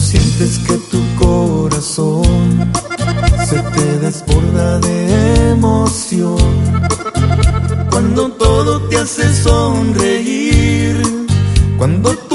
sientes que tu corazón se te desborda de emoción, cuando todo te hace sonreír, cuando